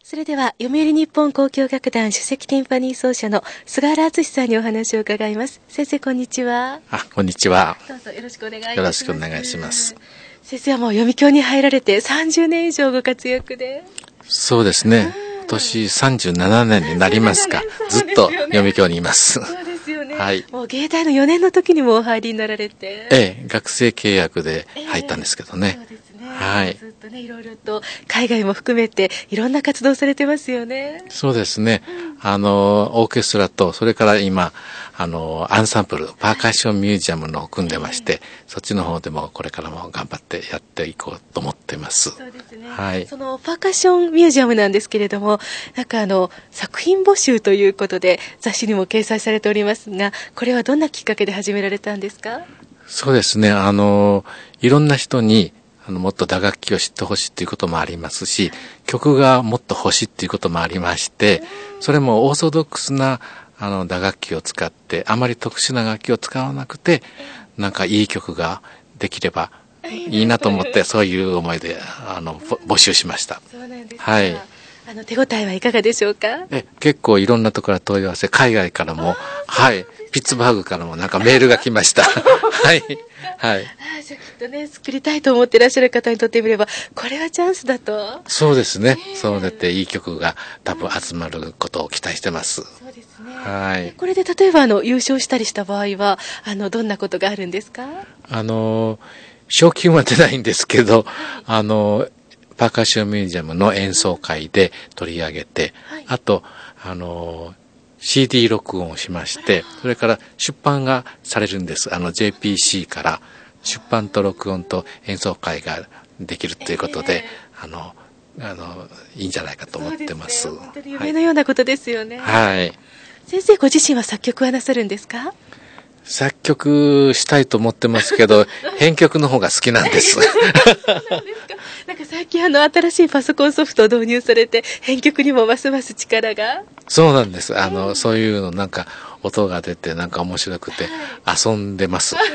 それでは、読売日本交響楽団首席ティンパニー奏者の菅原敦さんにお話を伺います。先生、こんにちは。 こんにちは。 どうぞよろしくお願いいたします。 よろしくお願いします。 先生はもう読響に入られて30年以上ご活躍で。 そうですね。今年37年になりますか。ずっと読響にいます。 そうですよね。 はい。 もう芸大の4年の時にもお入りになられて。 学生契約で入ったんですけどね。 そうですね。 はい。 ずっとね、いろいろと海外も含めていろんな活動されてますよね。 そうですね。オーケストラと、それから今、アンサンプル、パーカッションミュージアムのを組んでまして、そっちの方でもこれからも頑張ってやっていこうと思っています。 そうですね。 はい。 そのパーカッションミュージアムなんですけれども、なんか作品募集ということで雑誌にも掲載されておりますが、これはどんなきっかけで始められたんですか？ そうですね。いろんな人に、もっと打楽器を知ってほしいっていうこともありますし、曲がもっと欲しいっていうこともありまして、それもオーソドックスな打楽器を使って、あまり特殊な楽器を使わなくて、なんかいい曲ができればいいなと思って、そういう思いで募集しました。 そうなんですか。 はい。 手応えはいかがでしょうか？ 結構いろんなところから問い合わせ、海外からも、はい、ピッツバーグからもなんかメールが来ました。はい。はい。 じゃあきっとね、作りたいと思っていらっしゃる方にとってみれば、これはチャンスだと。 そうですね。そうやっていい曲が多分集まることを期待してます。 そうですね。 はい。 これで例えば優勝したりした場合は、どんなことがあるんですか？ 賞金は出ないんですけど、パーカッションミュージアムの演奏会で取り上げて、はい、あと、CD 録音をしまして、それから出版がされるんです。JPC から出版と録音と演奏会ができるということで、いいんじゃないかと思ってます。 そうですね、本当に夢のようなことですよね。 はい。先生ご自身は作曲はなさるんですか？ 作曲したいと思ってますけど、編曲の方が好きなんです。 なんか最近新しいパソコンソフトを導入されて、編曲にもますます力が。 そうなんです。そういうのなんか音が出てなんか面白くて遊んでます。はい。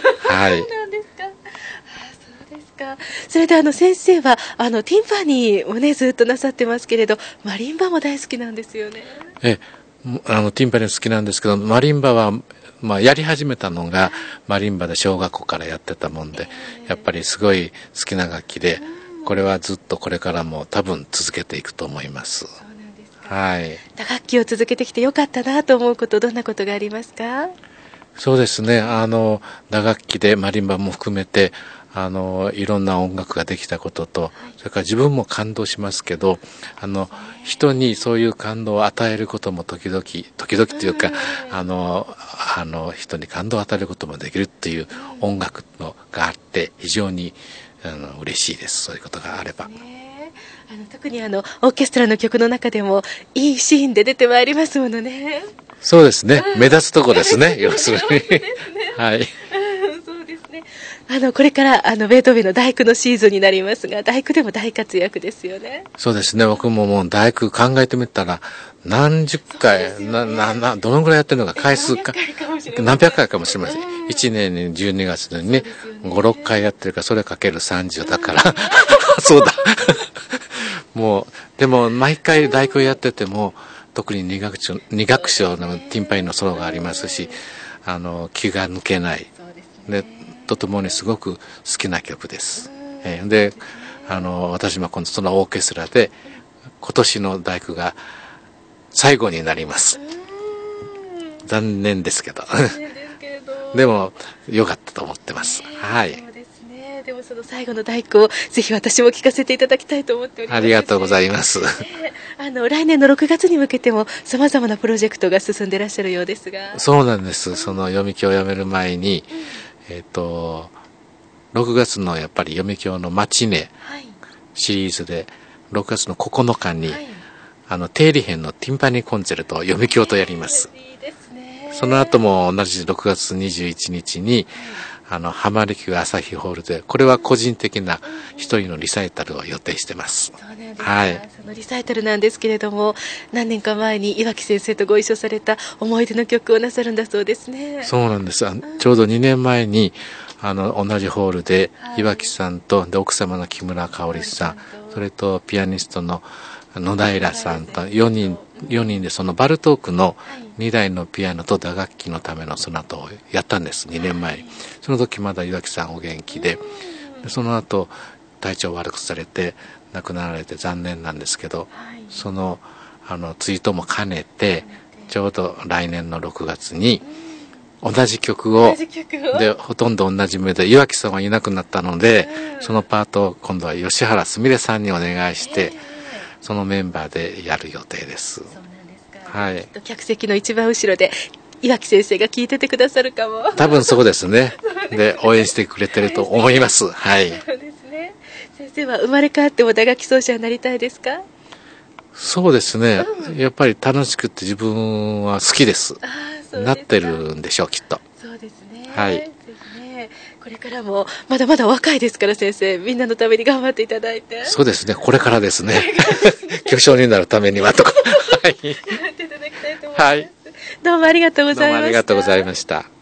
そうなんですか。そうですか。それで先生はティンパニーをねずっとなさってますけれど、マリンバも大好きなんですよね。 ティンパニー好きなんですけど、マリンバはやり始めたのがマリンバで小学校からやってたもんで、やっぱりすごい好きな楽器で、これはずっとこれからも多分続けていくと思います。 そうなんですか。 はい。 打楽器を続けてきてよかったなと思うこと、どんなことがありますか？ そうですね。打楽器でマリンバも含めて、いろんな音楽ができたことと、それから自分も感動しますけど、人にそういう感動を与えることも時々っていうか、人に感動を与えることもできるっていう音楽のがあって、非常に嬉しいです。そういうことがあれば。 特にオーケストラの曲の中でもいいシーンで出てまいりますものね。 そうですね。目立つとこですね。要するに。はい。 そうですね。これからベートーベンの第九のシーズンになりますが、第九でも大活躍ですよね。 そうですね。僕ももう第九考えてみたら何十回、どのぐらいやってるのか回数か何百回かもしれません。1年に12月にね、5、6回やってるから、それかける30だから。そうだ。もう、でも毎回第九やってても、特に二楽章のティンパニーのソロがありますし、気が抜けない。で、とてもね、すごく好きな曲です。で、私も今度そのオーケストラで、今年の第九が最後になります。残念ですけど。でも、良かったと思ってます。はい。 そうですね。でもその最後の第九をぜひ私も聞かせていただきたいと思っております。 ありがとうございます。 来年の6月に向けても様々なプロジェクトが進んでいらっしゃるようですが。 そうなんです。その読響をやめる前に、6月のやっぱり読響のマチネシリーズで、6月の9日に、定理編のティンパニーコンチェルトを読響とやります。 いいですね。 その後も同じ6月21日に、浜離宮朝日ホールで、これは個人的な一人のリサイタルを予定してます。 そうなんですか。 はい。 そのリサイタルなんですけれども、何年か前に岩城先生とご一緒された思い出の曲をなさるんだそうですね。 そうなんです。ちょうど2年前に、同じホールで、岩城さんと、で、奥様の木村香織さん、それとピアニストの野平さんと4人でそのバルトークの2台のピアノと打楽器のためのソナタをやったんです、2年前に。その時まだ岩木さんお元気で、その後体調悪くされて亡くなられて残念なんですけど、そのツイートも兼ねてちょうど来年の6月に同じ曲をでほとんど同じメロディー、岩木さんはいなくなったので、そのパートを今度は吉原すみれさんにお願いして、そのメンバーでやる予定です。 そうなんですか。 はい。 きっと客席の一番後ろで岩木先生が聞いててくださるかも。 多分そうですね。で応援してくれてると思います。はい。 そうですね。先生は生まれ変わっても打楽器奏者になりたいですか？ そうですね。やっぱり楽しくて自分は好きです。なってるんでしょう、きっと。 そうですね。 はい。 ぜひね、これからもまだまだ若いですから先生、みんなのために頑張っていただいて。 そうですね。これからですね。巨匠になるためにはとか。はい。 頑張っていただきたいと思います。 はい。 どうもありがとうございました。 どうもありがとうございました。